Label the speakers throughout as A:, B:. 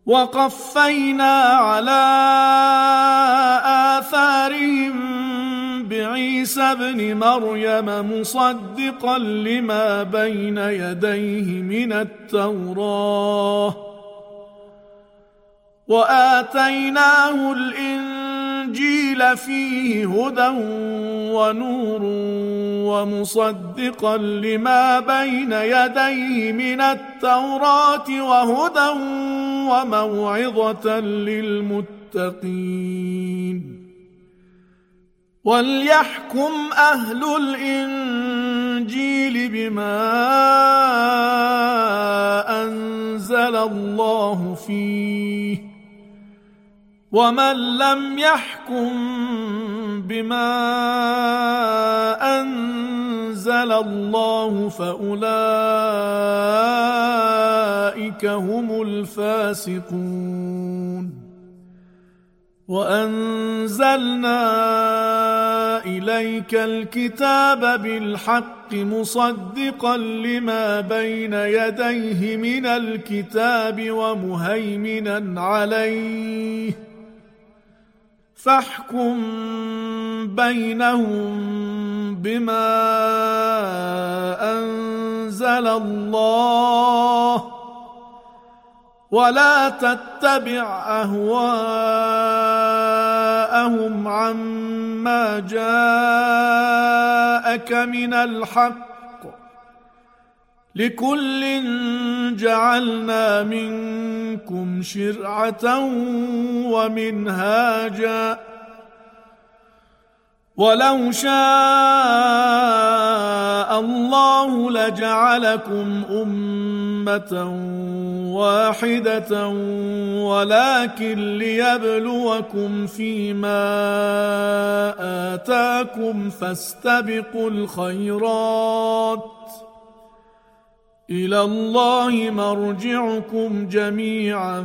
A: وقفينا على آثارهم بعيسى ابن مريم مصدقا لما بين يديه من التوراة وآتيناه الإنجيل فيه هدى ونور ومصدقا لما بين يديه من التوراة وهدى وموعظة للمتقين وليحكم أهل الإنجيل بما أنزل الله فيه ومن لم يحكم بما أنزل الله فأولئك هم الفاسقون وأنزلنا إليك الكتاب بالحق مصدقا لما بين يديه من الكتاب ومهيمنا عليه فاحكم بينهم بما أنزل الله ولا تتبع أهواءهم عما جاءك من الحق لكل جعلنا منكم شرعة ومنهاجا ولو شاء الله لجعلكم أمة واحدة ولكن ليبلوكم فيما آتاكم فاستبقوا الخيرات إلى الله مرجعكم جميعا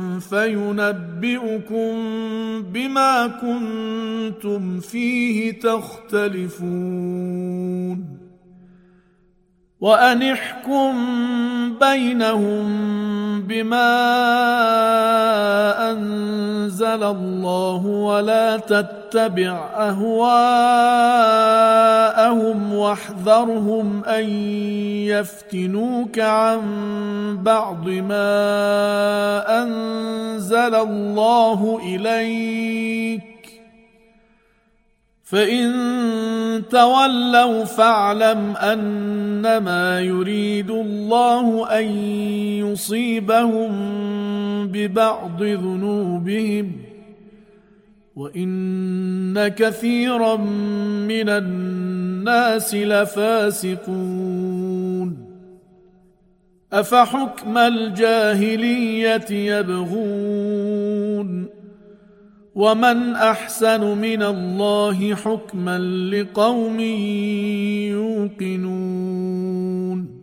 A: فينبئكم بما كنتم فيه تختلفون وأن احكم بينهم بما أنزل الله ولا تتبع أهواءهم واحذرهم أن يفتنوك عن بعض ما أنزل الله إليك فإن تولوا فاعلم أنما يريد الله أن يصيبهم ببعض ذنوبهم وإن كثيرا من الناس لفاسقون أفحكم الجاهلية يبغون ومن أحسن من الله حكما لقوم يوقنون